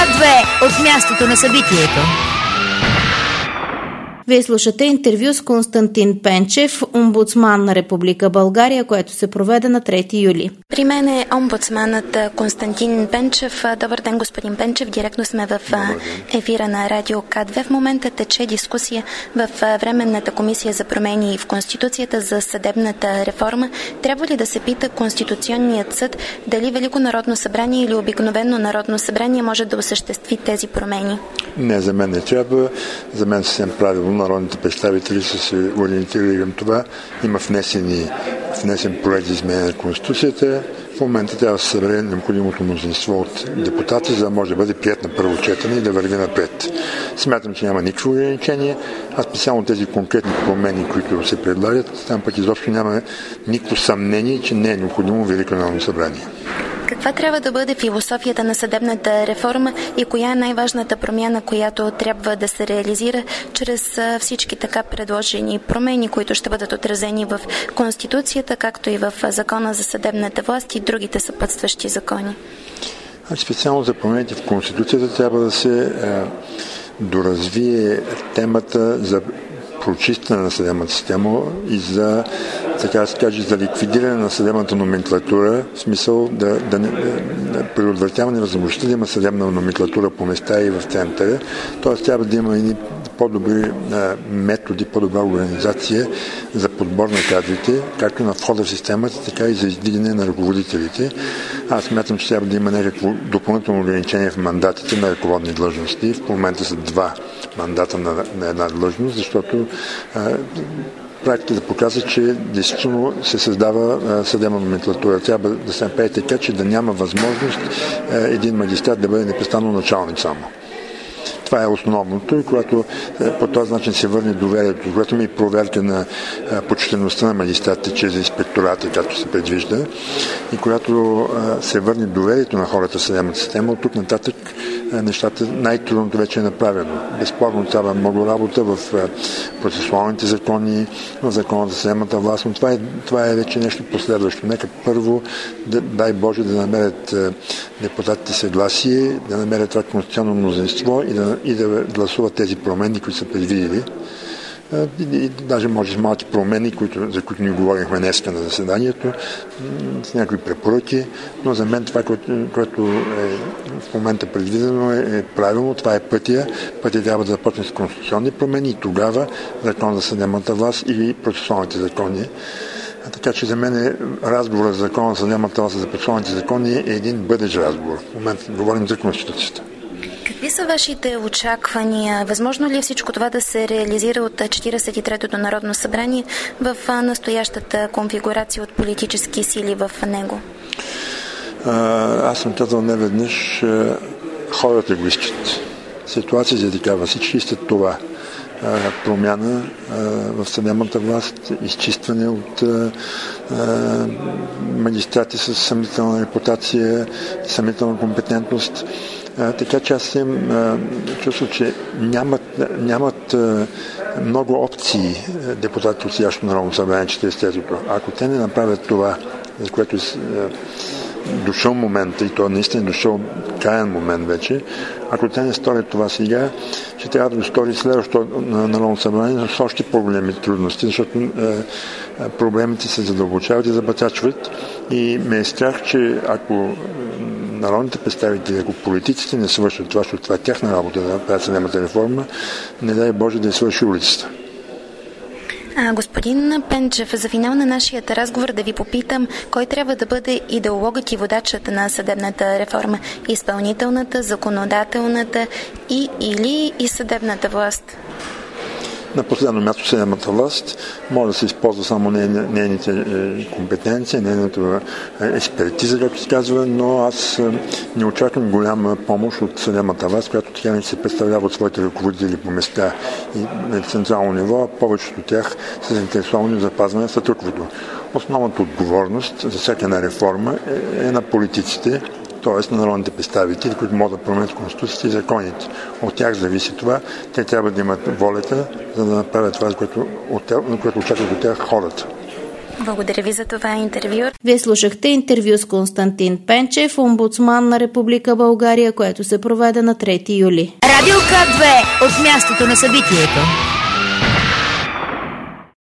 К2 от мястото на събитието. Вие слушате интервю с Константин Пенчев, омбудсман на Република България, което се проведе на 3 юли. При мен е омбудсманът Константин Пенчев. Добър ден, господин Пенчев. Директно сме в ефира на Радио К2. В момента тече дискусия в Временната комисия за промени в Конституцията за съдебната реформа. Трябва ли да се пита Конституционният съд дали Велико народно събрание или обикновено народно събрание може да осъществи тези промени? Не, за мен не трябва. За мен съвсем правилно народните представители са се ориентирали към това. Има внесен проект за изменение на Конституцията. В момента трябва да се събере необходимото мнозинство от депутати, за да може да бъде приет на първо четене и да върви напред. Смятам, че няма никакво ограничение, а специално тези конкретни промени, които се предлагат, там пък изобщо няма никакво съмнение, че не е необходимо Велико народно събрание. Каква трябва да бъде философията на съдебната реформа и коя е най-важната промяна, която трябва да се реализира чрез всички така предложени промени, които ще бъдат отразени в Конституцията, както и в Закона за съдебната власт и другите съпътстващи закони? Специално за промените в Конституцията трябва да се доразвие темата за прочистване на съдебната система и за, така да се каже, за ликвидиране на съдебната номенклатура, в смисъл да предотвратяване възможността да има съдебна номенклатура по места и в центъра. Тоест трябва да има и по-добри методи, по-добра организация за подбор на кадрите, както на входа в системата, така и за издигане на ръководителите. Аз смятам, че трябва да има някакво допълнително ограничение в мандатите на ръководни длъжности. В момента са 2 мандата на една длъжност, защото практиката показва, че действително се създава съдебна номенклатура. Трябва да се направи така, че да няма възможност един магистрат да бъде непрестанно началник само. Това е основното и когато по този начин се върне доверието, когато има и проверка на почтеността на магистратите чрез инспектората, както се предвижда, и когато се върне доверието на хората в съдебната система, от тук нататък нещата, най-трудното вече е направено. Безспорно трябва много работа в процесуалните закони, в закона за съдебната власт, но това е вече нещо последващо. Нека първо, дай Боже, да намерят депутатите съгласие, да намерят това конституционно мнозинство и да гласуват тези промени, които са предвидили. И даже може с малки промени, за които ни говорихме днеска на заседанието, с някои препоръки, но за мен това, което е в момента предвидено е правилно, това е пътя. Пътя трябва да започне с конституционни промени и тогава закон за съдебната власт или процесуалните закони. Така че за мен разговорът за закона за съдебната власт и за процесуалните закони е един бъдещ разговор. В момента говорим за Конституцията. Какви са вашите очаквания? Възможно ли е всичко това да се реализира от 43-то Народно събрание в настоящата конфигурация от политически сили в него? Аз съм казал неведнъж, хората го искат. Ситуацията е такава. Всички искат това. Промяна в съдебната власт, изчистване от магистрати с съмнителна репутация, съмнителна компетентност. Така че аз съм чувствам, че нямат много опции депутатите от сегашното Народно събрание 43-то. Ако те не направят това, за което дошъл момента, и то наистина дошъл краен момент вече, ако те не сторят това сега, ще трябва да го стори следващото Народно събрание с още по-големи трудности, защото проблемите се задълбочават и забатачват. И ме е страх, че ако народните представители, ако политиците не свършат това, защото това е тяхна работа да правят съдебната реформа, не дай Боже да я свърши улицата. Господин Пенчев, за финал на нашия разговор да ви попитам, кой трябва да бъде идеологът и водачът на съдебната реформа? Изпълнителната, законодателната или съдебната власт? На последно място съдебната власт може да се използва само нейните компетенции, нейната експертиза, както се казва, но аз не очаквам голяма помощ от съдебната власт, която тя не се представлява от своите ръководители по места и на централно ниво, а повечето от тях са заинтересовани в запазване на статуквото. Основната отговорност за всяка една реформа е на политиците, т.е. на народните представители, които могат да променят Конституцията и законите. От тях зависи това. Те трябва да имат волята, за да направят това, което очакват от тях хората. Благодаря ви за това интервю. Вие слушахте интервю с Константин Пенчев, омбудсман на Република България, което се проведе на 3 юли. Радио К2 от мястото на събитието.